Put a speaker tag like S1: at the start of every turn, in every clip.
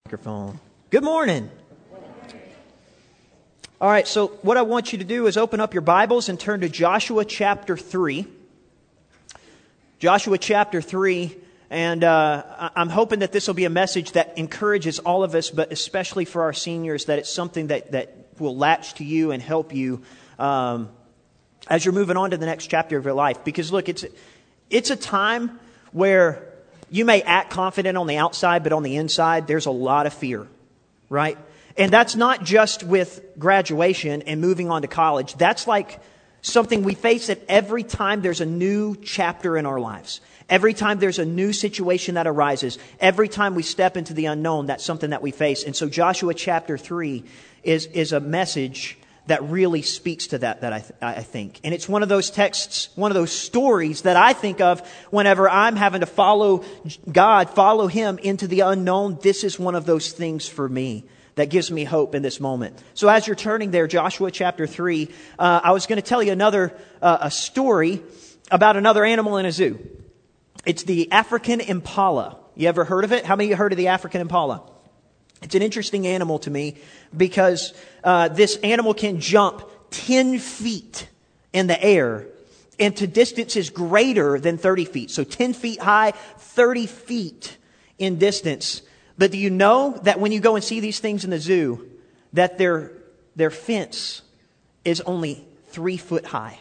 S1: Microphone. Good morning. All right, so what I want you to do is open up your Bibles and turn to Joshua chapter 3. Joshua chapter 3, and I'm hoping that this will be a message that encourages all of us, but especially for our seniors, that it's something that will latch to you and help you as you're moving on to the next chapter of your life. Because look, it's a time where you may act confident on the outside, but on the inside, there's a lot of fear, right? And that's not just with graduation and moving on to college. That's like something we face at every time there's a new chapter in our lives. Every time there's a new situation that arises. Every time we step into the unknown, that's something that we face. And so Joshua chapter 3 is a message that really speaks to that I think. And it's one of those texts, one of those stories that I think of whenever I'm having to follow God, follow Him into the unknown. This is one of those things for me that gives me hope in this moment. So as you're turning there, Joshua chapter 3, I was going to tell you a story about another animal in a zoo. It's the African impala. You ever heard of it? How many of you heard of the African impala? It's an interesting animal to me because this animal can jump 10 feet in the air and to distances greater than 30 feet. So 10 feet high, 30 feet in distance. But do you know that when you go and see these things in the zoo, that their fence is only 3 foot high?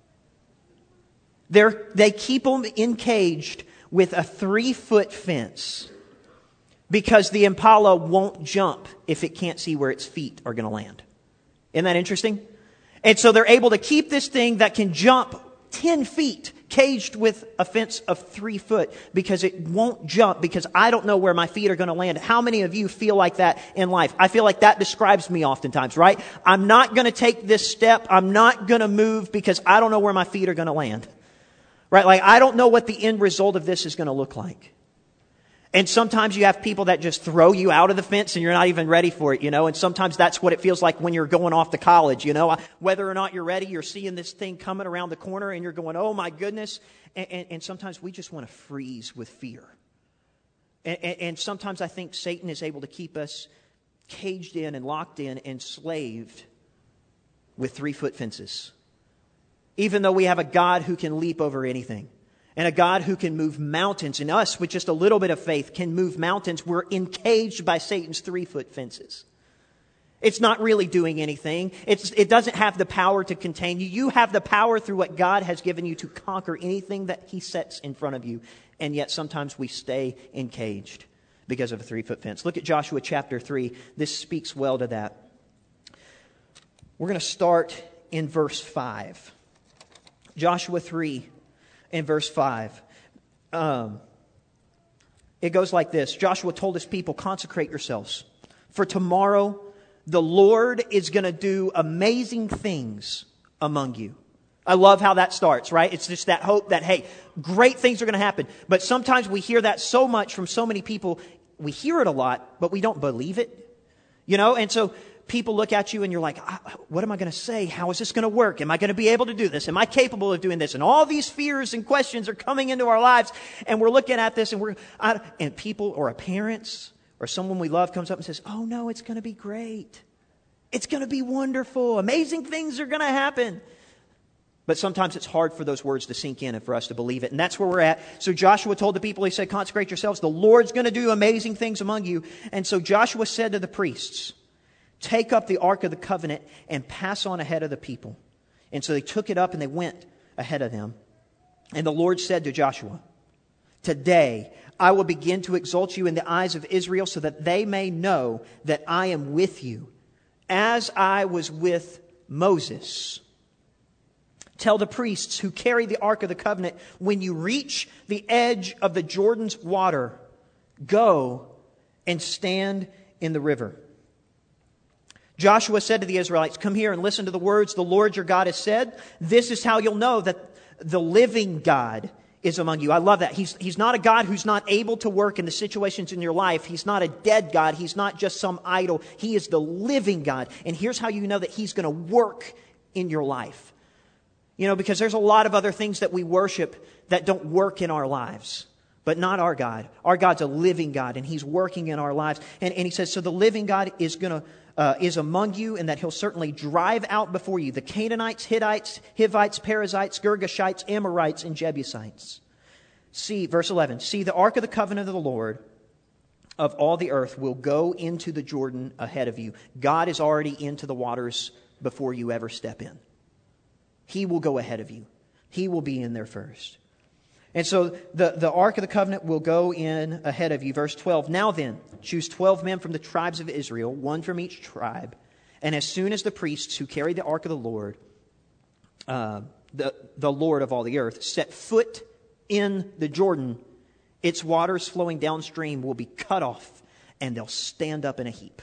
S1: They keep them encaged with a 3-foot fence, because the impala won't jump if it can't see where its feet are going to land. Isn't that interesting? And so they're able to keep this thing that can jump 10 feet caged with a fence of 3 foot because it won't jump because I don't know where my feet are going to land. How many of you feel like that in life? I feel like that describes me oftentimes, right? I'm not going to take this step. I'm not going to move because I don't know where my feet are going to land. Right? Like I don't know what the end result of this is going to look like. And sometimes you have people that just throw you out of the fence and you're not even ready for it, and sometimes that's what it feels like when you're going off to college, whether or not you're ready, you're seeing this thing coming around the corner and you're going, oh my goodness. And sometimes we just want to freeze with fear. And sometimes I think Satan is able to keep us caged in and locked in, enslaved with 3-foot fences. Even though we have a God who can leap over anything. And a God who can move mountains. And us, with just a little bit of faith, can move mountains. We're encaged by Satan's 3-foot fences. It's not really doing anything. It doesn't have the power to contain you. You have the power through what God has given you to conquer anything that He sets in front of you. And yet sometimes we stay encaged because of a 3-foot fence. Look at Joshua chapter 3. This speaks well to that. We're going to start in verse 5. Joshua 3. In verse 5, it goes like this. Joshua told his people, consecrate yourselves. For tomorrow, the Lord is going to do amazing things among you. I love how that starts, right? It's just that hope that, hey, great things are going to happen. But sometimes we hear that so much from so many people. We hear it a lot, but we don't believe it. And so people look at you and you're like, what am I going to say? How is this going to work? Am I going to be able to do this? Am I capable of doing this? And all these fears and questions are coming into our lives. And we're looking at this and people or our parents or someone we love comes up and says, oh no, it's going to be great. It's going to be wonderful. Amazing things are going to happen. But sometimes it's hard for those words to sink in and for us to believe it. And that's where we're at. So Joshua told the people, he said, consecrate yourselves. The Lord's going to do amazing things among you. And so Joshua said to the priests, take up the Ark of the Covenant and pass on ahead of the people. And so they took it up and they went ahead of them. And the Lord said to Joshua, today I will begin to exalt you in the eyes of Israel so that they may know that I am with you as I was with Moses. Tell the priests who carry the Ark of the Covenant, when you reach the edge of the Jordan's water, go and stand in the river. Joshua said to the Israelites, come here and listen to the words the Lord your God has said. This is how you'll know that the living God is among you. I love that. He's not a God who's not able to work in the situations in your life. He's not a dead God. He's not just some idol. He is the living God. And here's how you know that He's going to work in your life. Because there's a lot of other things that we worship that don't work in our lives. But not our God. Our God's a living God, and He's working in our lives. And He says, so the living God is among you, and that He'll certainly drive out before you the Canaanites, Hittites, Hivites, Perizzites, Girgashites, Amorites, and Jebusites. See, verse 11, see, the ark of the covenant of the Lord of all the earth will go into the Jordan ahead of you. God is already into the waters before you ever step in. He will go ahead of you. He will be in there first. And so the Ark of the Covenant will go in ahead of you. Verse 12, now then, choose 12 men from the tribes of Israel, one from each tribe. And as soon as the priests who carry the Ark of the Lord, the Lord of all the earth, set foot in the Jordan, its waters flowing downstream will be cut off, and they'll stand up in a heap.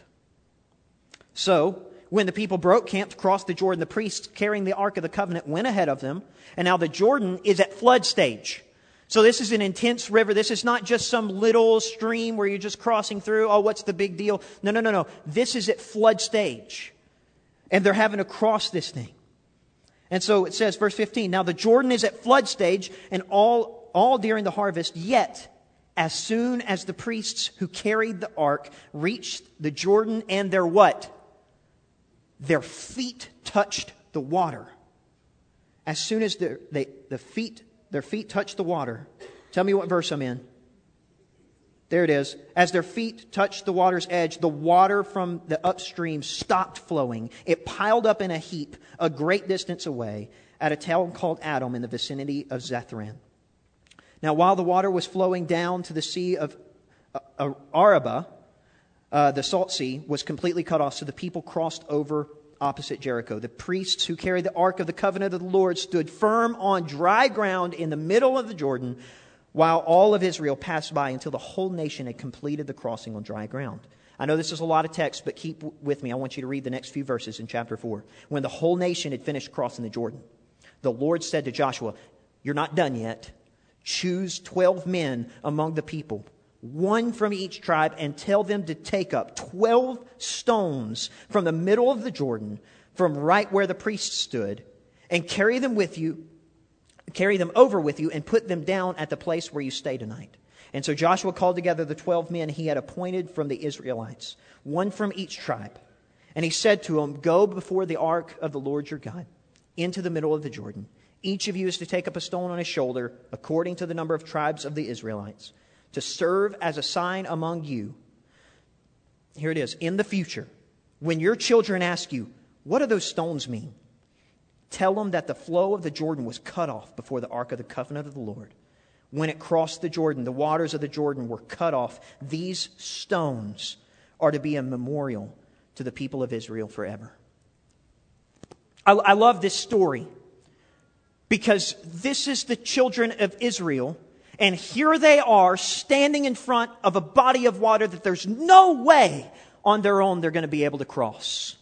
S1: So when the people broke camp to cross the Jordan, the priests carrying the Ark of the Covenant went ahead of them. And now the Jordan is at flood stage. So this is an intense river. This is not just some little stream where you're just crossing through. Oh, what's the big deal? No. This is at flood stage. And they're having to cross this thing. And so it says, verse 15, now the Jordan is at flood stage and all during the harvest. Yet, as soon as the priests who carried the ark reached the Jordan and their what? Their feet touched the water. As soon as their feet touched the water. Tell me what verse I'm in. There it is. As their feet touched the water's edge, the water from the upstream stopped flowing. It piled up in a heap a great distance away at a town called Adam in the vicinity of Zetharan. Now, while the water was flowing down to the sea of Arabah, the salt sea was completely cut off, so the people crossed over opposite Jericho. The priests who carried the Ark of the Covenant of the Lord stood firm on dry ground in the middle of the Jordan, while all of Israel passed by until the whole nation had completed the crossing on dry ground. I know this is a lot of text, but keep with me. I want you to read the next few verses in chapter 4. When the whole nation had finished crossing the Jordan, the Lord said to Joshua, you're not done yet. Choose 12 men among the people, one from each tribe, and tell them to take up 12 stones from the middle of the Jordan, from right where the priests stood, and carry them over with you, and put them down at the place where you stay tonight. And so Joshua called together the 12 men he had appointed from the Israelites, one from each tribe. And he said to them, go before the ark of the Lord your God into the middle of the Jordan. Each of you is to take up a stone on his shoulder, according to the number of tribes of the Israelites, to serve as a sign among you. Here it is. In the future, when your children ask you, what do those stones mean? Tell them that the flow of the Jordan was cut off before the Ark of the Covenant of the Lord. When it crossed the Jordan, the waters of the Jordan were cut off. These stones are to be a memorial to the people of Israel forever. I love this story because this is the children of Israel. And here they are standing in front of a body of water that there's no way on their own they're going to be able to cross.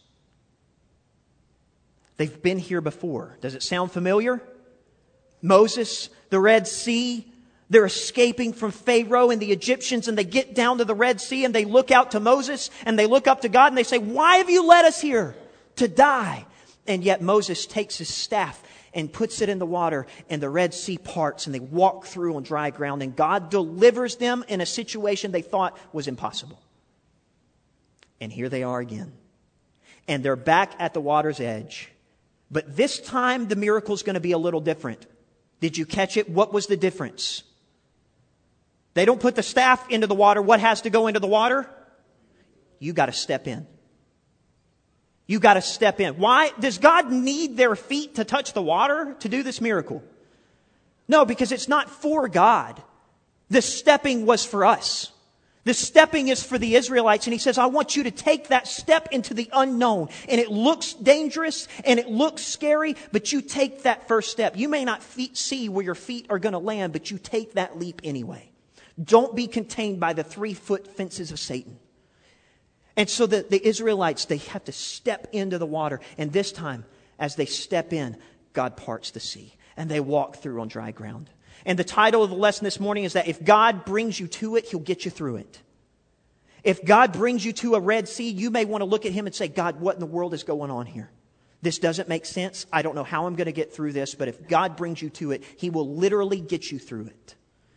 S1: They've been here before. Does it sound familiar? Moses, the Red Sea, they're escaping from Pharaoh and the Egyptians, and they get down to the Red Sea and they look out to Moses and they look up to God and they say, why have you led us here to die? And yet Moses takes his staff and puts it in the water, and the Red Sea parts, and they walk through on dry ground, and God delivers them in a situation they thought was impossible. And here they are again. And they're back at the water's edge. But this time the miracle's going to be a little different. Did you catch it? What was the difference? They don't put the staff into the water. What has to go into the water? You got to step in. You got to step in. Why? Does God need their feet to touch the water to do this miracle? No, because it's not for God. The stepping was for us. The stepping is for the Israelites. And he says, I want you to take that step into the unknown. And it looks dangerous and it looks scary, but you take that first step. You may not see where your feet are going to land, but you take that leap anyway. Don't be contained by the 3-foot fences of Satan. And so the Israelites, they have to step into the water. And this time, as they step in, God parts the sea. And they walk through on dry ground. And the title of the lesson this morning is that if God brings you to it, He'll get you through it. If God brings you to a Red Sea, you may want to look at Him and say, God, what in the world is going on here? This doesn't make sense. I don't know how I'm going to get through this. But if God brings you to it, He will literally get you through it.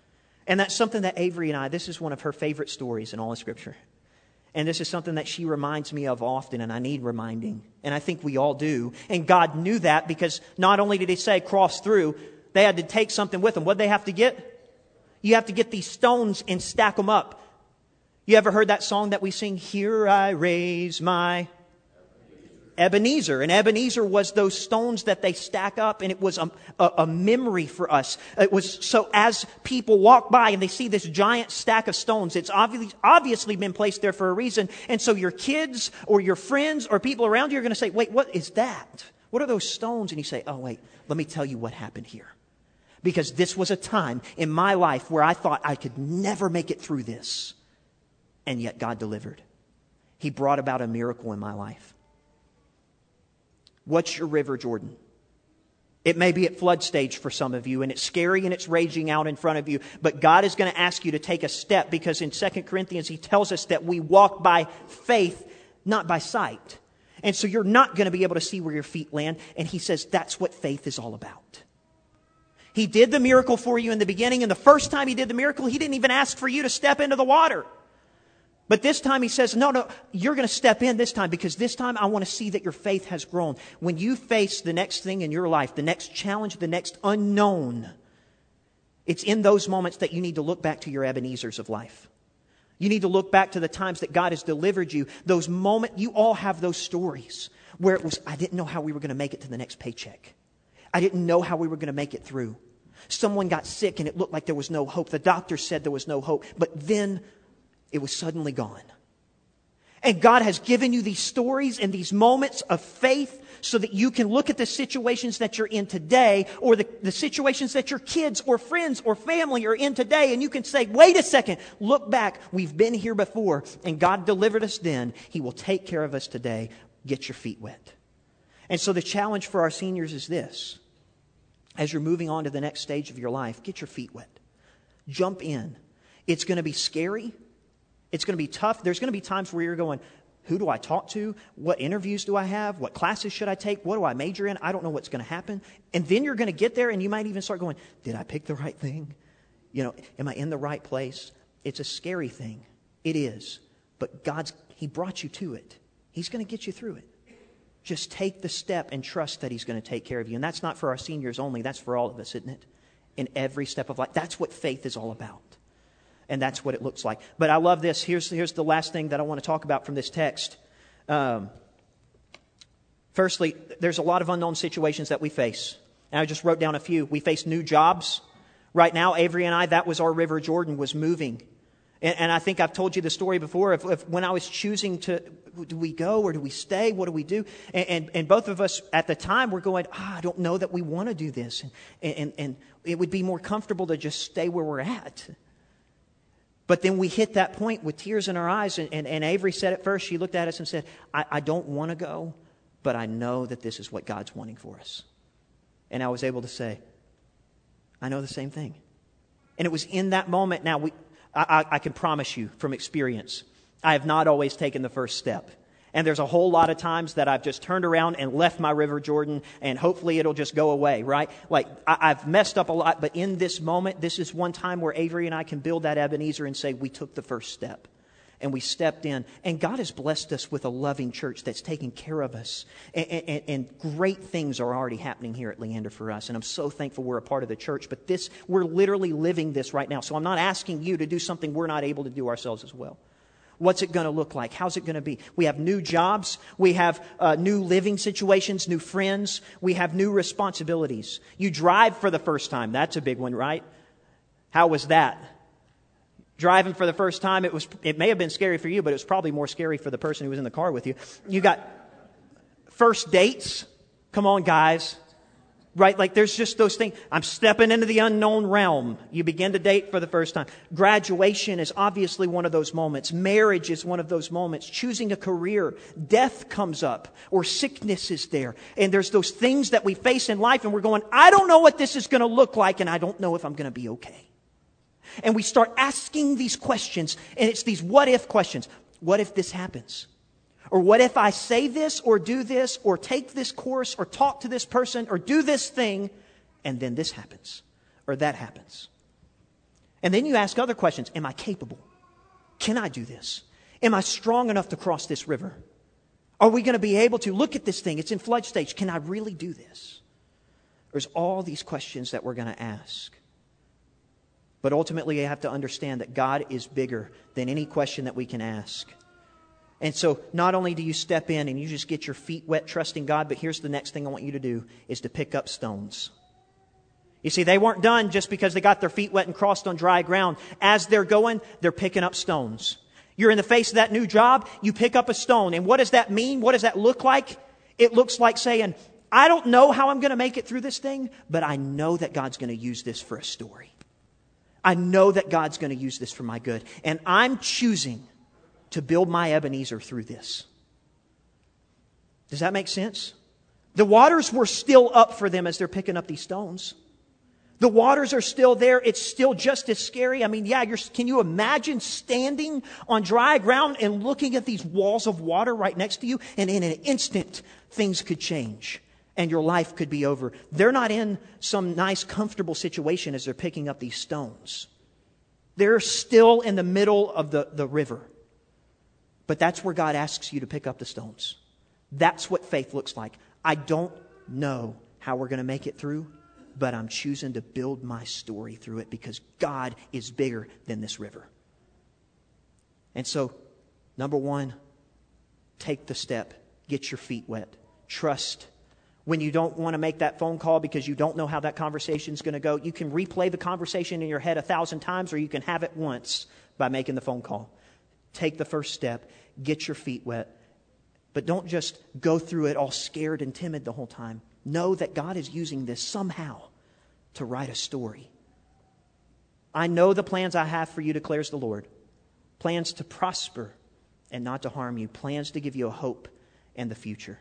S1: And that's something that Avery and I, this is one of her favorite stories in all of Scripture. And this is something that she reminds me of often, and I need reminding. And I think we all do. And God knew that, because not only did He say cross through, they had to take something with them. What did they have to get? You have to get these stones and stack them up. You ever heard that song that we sing, Here I Raise My Ebenezer? And Ebenezer was those stones that they stack up, and it was a memory for us. It was so as people walk by and they see this giant stack of stones, it's obviously been placed there for a reason. And so your kids or your friends or people around you are going to say, wait, what is that? What are those stones? And you say, oh, wait, let me tell you what happened here. Because this was a time in my life where I thought I could never make it through this. And yet God delivered. He brought about a miracle in my life. What's your river, Jordan? It may be at flood stage for some of you, and it's scary and it's raging out in front of you. But God is going to ask you to take a step, because in 2 Corinthians He tells us that we walk by faith, not by sight. And so you're not going to be able to see where your feet land. And He says that's what faith is all about. He did the miracle for you in the beginning, and the first time He did the miracle, He didn't even ask for you to step into the water. But this time He says, no, you're going to step in this time, because this time I want to see that your faith has grown. When you face the next thing in your life, the next challenge, the next unknown, it's in those moments that you need to look back to your Ebenezers of life. You need to look back to the times that God has delivered you. Those moments, you all have those stories where it was, I didn't know how we were going to make it to the next paycheck. I didn't know how we were going to make it through. Someone got sick and it looked like there was no hope. The doctor said there was no hope. But then it was suddenly gone. And God has given you these stories and these moments of faith so that you can look at the situations that you're in today, or the situations that your kids or friends or family are in today, and you can say, wait a second, look back. We've been here before, and God delivered us then. He will take care of us today. Get your feet wet. And so the challenge for our seniors is this. As you're moving on to the next stage of your life, get your feet wet. Jump in. It's going to be scary. It's going to be tough. There's going to be times where you're going, who do I talk to? What interviews do I have? What classes should I take? What do I major in? I don't know what's going to happen. And then you're going to get there and you might even start going, did I pick the right thing? Am I in the right place? It's a scary thing. It is. But He brought you to it. He's going to get you through it. Just take the step and trust that He's going to take care of you. And that's not for our seniors only. That's for all of us, isn't it? In every step of life. That's what faith is all about. And that's what it looks like. But I love this. Here's the last thing that I want to talk about from this text. Firstly, there's a lot of unknown situations that we face. And I just wrote down a few. We face new jobs. Right now, Avery and I, that was our river. Jordan was moving. And I think I've told you the story before of when I was choosing do we go or do we stay? What do we do? And both of us at the time were going, I don't know that we want to do this. And it would be more comfortable to just stay where we're at. But then we hit that point with tears in our eyes. And Avery said at first, she looked at us and said, I don't want to go, but I know that this is what God's wanting for us. And I was able to say, I know the same thing. And it was in that moment. Now, I can promise you from experience, I have not always taken the first step. And there's a whole lot of times that I've just turned around and left my river, Jordan, and hopefully it'll just go away, right? Like, I've messed up a lot, but in this moment, this is one time where Avery and I can build that Ebenezer and say, we took the first step. And we stepped in. And God has blessed us with a loving church that's taking care of us. And great things are already happening here at Leander for us. And I'm so thankful we're a part of the church. But we're literally living this right now. So I'm not asking you to do something we're not able to do ourselves as well. What's it going to look like? How's it going to be? We have new jobs. We have new living situations, new friends. We have new responsibilities. You drive for the first time. That's a big one, right? How was that? Driving for the first time, it may have been scary for you, but it was probably more scary for the person who was in the car with you. You got first dates. Come on, guys. Right? Like there's just those things. I'm stepping into the unknown realm. You begin to date for the first time. Graduation is obviously one of those moments. Marriage is one of those moments. Choosing a career. Death comes up or sickness is there. And there's those things that we face in life and we're going, I don't know what this is going to look like and I don't know if I'm going to be okay. And we start asking these questions, and it's these what-if questions. What if this happens? Or what if I say this, or do this, or take this course, or talk to this person, or do this thing, and then this happens, or that happens? And then you ask other questions. Am I capable? Can I do this? Am I strong enough to cross this river? Are we going to be able to look at this thing? It's in flood stage. Can I really do this? There's all these questions that we're going to ask. But ultimately, you have to understand that God is bigger than any question that we can ask. And so not only do you step in and you just get your feet wet trusting God, but here's the next thing I want you to do is to pick up stones. You see, they weren't done just because they got their feet wet and crossed on dry ground. As they're going, they're picking up stones. You're in the face of that new job, you pick up a stone. And what does that mean? What does that look like? It looks like saying, I don't know how I'm going to make it through this thing, but I know that God's going to use this for a story. I know that God's going to use this for my good. And I'm choosing to build my Ebenezer through this. Does that make sense? The waters were still up for them as they're picking up these stones. The waters are still there. It's still just as scary. I mean, can you imagine standing on dry ground and looking at these walls of water right next to you? And in an instant, things could change and your life could be over. They're not in some nice, comfortable situation as they're picking up these stones. They're still in the middle of the river. But that's where God asks you to pick up the stones. That's what faith looks like. I don't know how we're going to make it through, but I'm choosing to build my story through it because God is bigger than this river. And so, number one, take the step. Get your feet wet. Trust. When you don't want to make that phone call because you don't know how that conversation is going to go, you can replay the conversation in your head 1,000 times, or you can have it once by making the phone call. Take the first step. Get your feet wet. But don't just go through it all scared and timid the whole time. Know that God is using this somehow to write a story. I know the plans I have for you, declares the Lord. Plans to prosper and not to harm you. Plans to give you a hope and the future.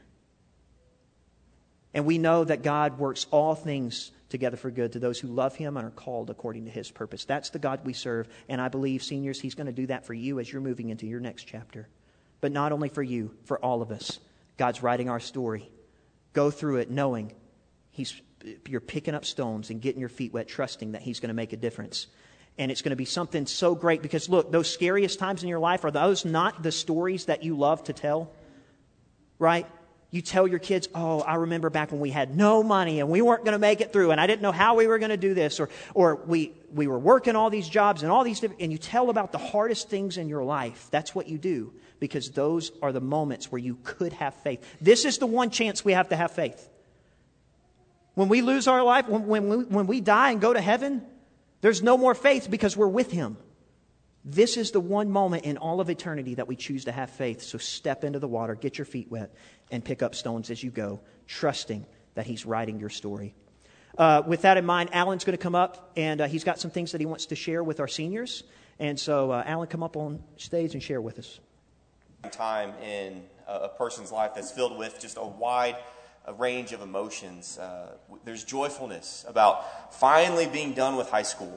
S1: And we know that God works all things together for good to those who love Him and are called according to His purpose. That's the God we serve. And I believe, seniors, He's going to do that for you as you're moving into your next chapter. But not only for you, for all of us. God's writing our story. Go through it knowing you're picking up stones and getting your feet wet, trusting that He's going to make a difference. And it's going to be something so great because, look, those scariest times in your life, are those not the stories that you love to tell? Right? You tell your kids, oh, I remember back when we had no money and we weren't going to make it through and I didn't know how we were going to do this, or we were working all these jobs and all these different, and you tell about the hardest things in your life. That's what you do because those are the moments where you could have faith. This is the one chance we have to have faith. When we lose our life, when we die and go to heaven, there's no more faith because we're with Him. This is the one moment in all of eternity that we choose to have faith. So step into the water, get your feet wet, and pick up stones as you go, trusting that He's writing your story. With that in mind, Alan's going to come up, and he's got some things that he wants to share with our seniors. And so, Alan, come up on stage and share with us.
S2: Time in a person's life that's filled with just a wide range of emotions. There's joyfulness about finally being done with high school,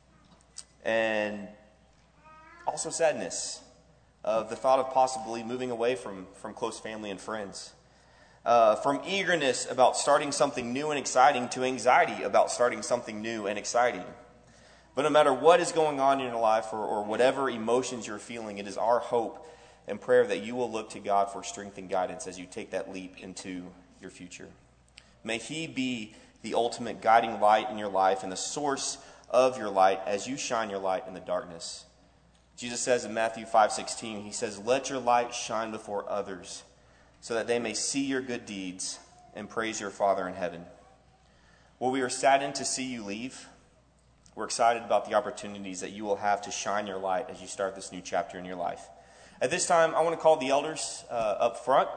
S2: and also sadness of the thought of possibly moving away from close family and friends. From eagerness about starting something new and exciting to anxiety about starting something new and exciting. But no matter what is going on in your life or whatever emotions you're feeling, it is our hope and prayer that you will look to God for strength and guidance as you take that leap into your future. May He be the ultimate guiding light in your life and the source of your light as you shine your light in the darkness. Jesus says in Matthew 5:16, He says, "Let your light shine before others so that they may see your good deeds and praise your Father in heaven." Well, we are saddened to see you leave. We're excited about the opportunities that you will have to shine your light as you start this new chapter in your life. At this time, I want to call the elders up front.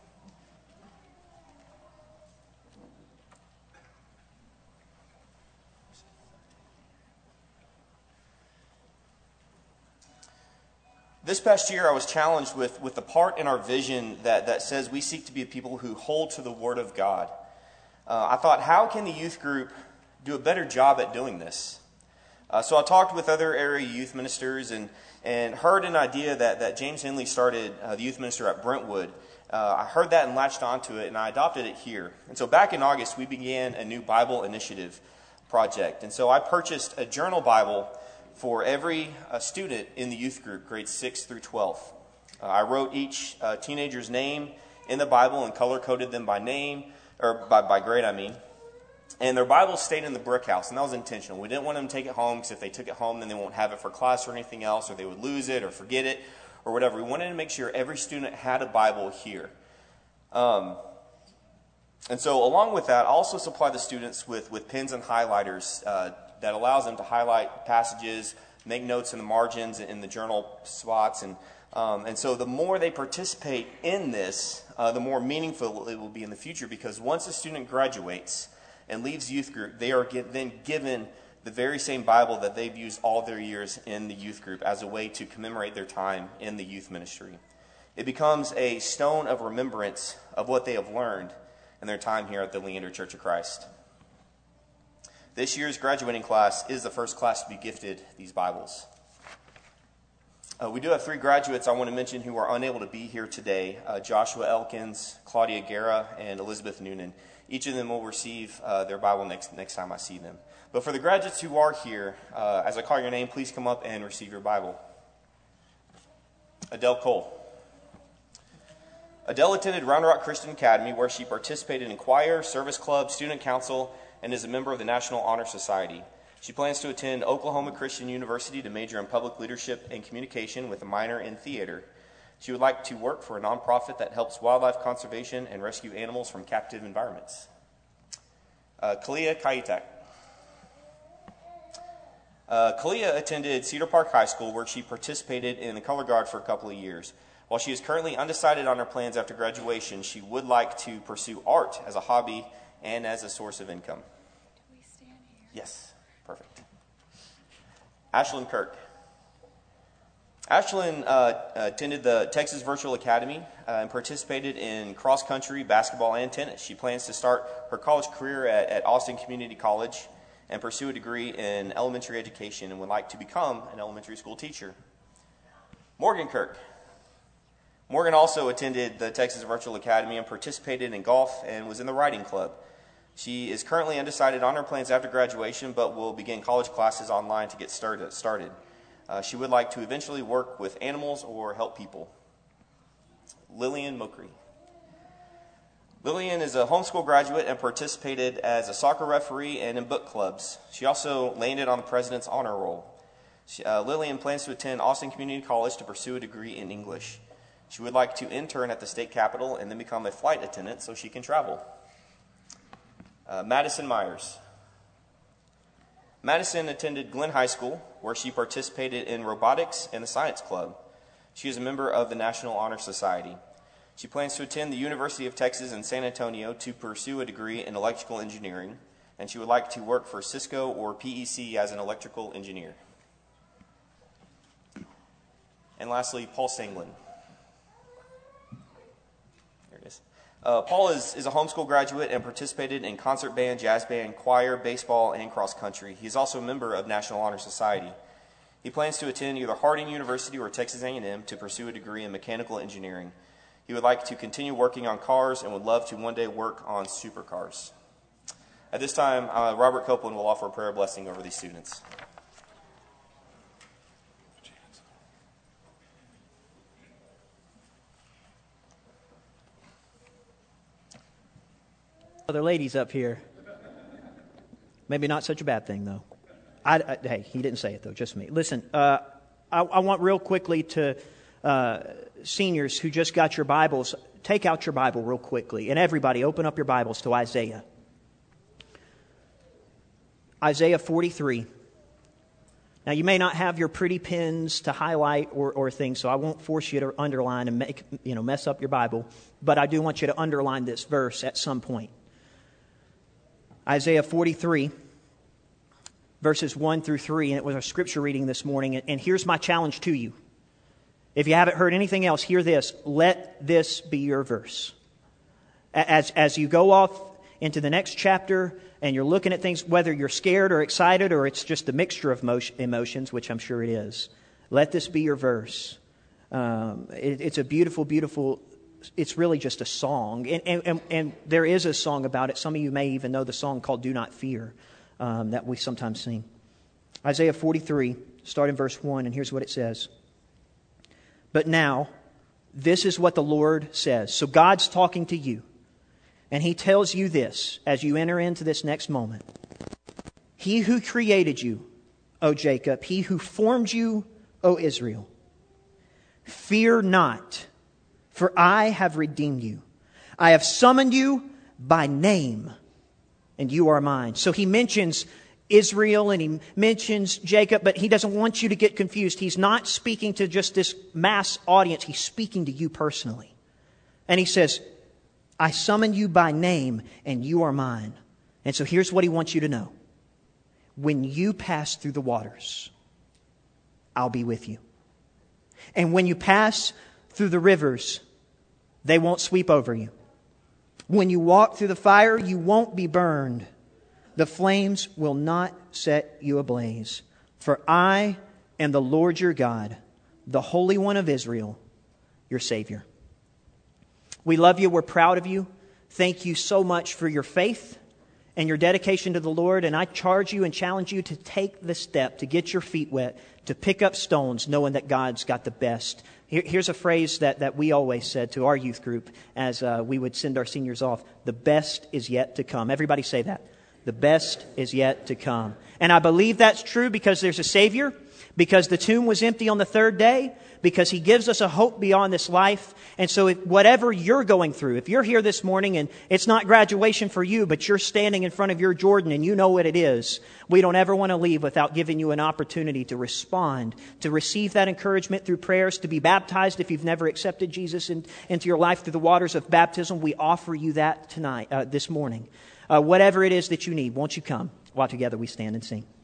S2: This past year, I was challenged with the part in our vision that says we seek to be a people who hold to the Word of God. I thought, how can the youth group do a better job at doing this? So I talked with other area youth ministers and heard an idea that James Henley started, the youth minister at Brentwood. I heard that and latched onto it, and I adopted it here. And so back in August, we began a new Bible initiative project. And so I purchased a journal Bible for every student in the youth group, grades 6 through 12. I wrote each teenager's name in the Bible and color-coded them by name, or by grade, I mean. And their Bibles stayed in the brick house, and that was intentional. We didn't want them to take it home, because if they took it home, then they won't have it for class or anything else, or they would lose it or forget it or whatever. We wanted to make sure every student had a Bible here. And so along with that, I also supply the students with pens and highlighters that allows them to highlight passages, make notes in the margins, in the journal spots. And so the more they participate in this, the more meaningful it will be in the future, because once a student graduates and leaves youth group, they are then given the very same Bible that they've used all their years in the youth group as a way to commemorate their time in the youth ministry. It becomes a stone of remembrance of what they have learned in their time here at the Leander Church of Christ. This year's graduating class is the first class to be gifted these Bibles. We do have 3 graduates I want to mention who are unable to be here today: Joshua Elkins, Claudia Guerra, and Elizabeth Noonan. Each of them will receive their Bible next time I see them. But for the graduates who are here, as I call your name, please come up and receive your Bible. Adele Cole. Adele attended Round Rock Christian Academy, where she participated in choir, service club, student council, and is a member of the National Honor Society. She plans to attend Oklahoma Christian University to major in public leadership and communication with a minor in theater. She would like to work for a nonprofit that helps wildlife conservation and rescue animals from captive environments. Kalia Kaitak. Kalia attended Cedar Park High School, where she participated in the color guard for a couple of years. While she is currently undecided on her plans after graduation, she would like to pursue art as a hobby and as a source of income.
S3: Do we stand here?
S2: Yes, perfect. Ashlyn Kirk. Ashlyn attended the Texas Virtual Academy and participated in cross-country, basketball, and tennis. She plans to start her college career at Austin Community College and pursue a degree in elementary education, and would like to become an elementary school teacher. Morgan Kirk. Morgan also attended the Texas Virtual Academy and participated in golf and was in the writing club. She is currently undecided on her plans after graduation, but will begin college classes online to get started. She would like to eventually work with animals or help people. Lillian Mokri. Lillian is a homeschool graduate and participated as a soccer referee and in book clubs. She also landed on the President's Honor Roll. Lillian plans to attend Austin Community College to pursue a degree in English. She would like to intern at the state capitol and then become a flight attendant so she can travel. Madison Myers. Madison attended Glenn High School, where she participated in robotics and the science club. She is a member of the National Honor Society. She plans to attend the University of Texas in San Antonio to pursue a degree in electrical engineering, and she would like to work for Cisco or PEC as an electrical engineer. And lastly, Paul Sanglin. There it is. Paul is a homeschool graduate and participated in concert band, jazz band, choir, baseball, and cross country. He is also a member of National Honor Society. He plans to attend either Harding University or Texas A&M to pursue a degree in mechanical engineering. He would like to continue working on cars and would love to one day work on supercars. At this time, Robert Copeland will offer a prayer blessing over these students.
S1: Other ladies up here. Maybe not such a bad thing, though. Hey, he didn't say it, though, just me. Listen, I want real quickly to seniors who just got your Bibles, take out your Bible real quickly. And everybody, open up your Bibles to Isaiah. Isaiah 43. Now, you may not have your pretty pens to highlight or things, so I won't force you to underline and mess up your Bible. But I do want you to underline this verse at some point. Isaiah 43, verses 1 through 3, and it was our scripture reading this morning. And here's my challenge to you. If you haven't heard anything else, hear this. Let this be your verse. As you go off into the next chapter and you're looking at things, whether you're scared or excited or it's just a mixture of emotions, which I'm sure it is, let this be your verse. It's a beautiful, beautiful, it's really just a song. And there is a song about it. Some of you may even know the song called Do Not Fear that we sometimes sing. Isaiah 43. start in verse 1, and here's what it says. But now, this is what the Lord says. So God's talking to you. And He tells you this as you enter into this next moment. He who created you, O Jacob, He who formed you, O Israel, fear not, for I have redeemed you. I have summoned you by name, and you are mine. So He mentions Israel and He mentions Jacob, but He doesn't want you to get confused. He's not speaking to just this mass audience. He's speaking to you personally. And He says, I summon you by name, and you are mine. And so here's what He wants you to know. When you pass through the waters, I'll be with you. And when you pass through the rivers, they won't sweep over you. When you walk through the fire, you won't be burned. The flames will not set you ablaze. For I am the Lord your God, the Holy One of Israel, your Savior. We love you. We're proud of you. Thank you so much for your faith and your dedication to the Lord. And I charge you and challenge you to take the step, to get your feet wet, to pick up stones, knowing that God's got the best. Here's a phrase that we always said to our youth group as we would send our seniors off. The best is yet to come. Everybody say that. The best is yet to come. And I believe that's true because there's a Savior, because the tomb was empty on the third day, because He gives us a hope beyond this life. And so whatever you're going through, if you're here this morning and it's not graduation for you, but you're standing in front of your Jordan and you know what it is, we don't ever want to leave without giving you an opportunity to respond, to receive that encouragement through prayers, to be baptized if you've never accepted Jesus into your life through the waters of baptism. We offer you that tonight, this morning. Whatever it is that you need, won't you come while together we stand and sing?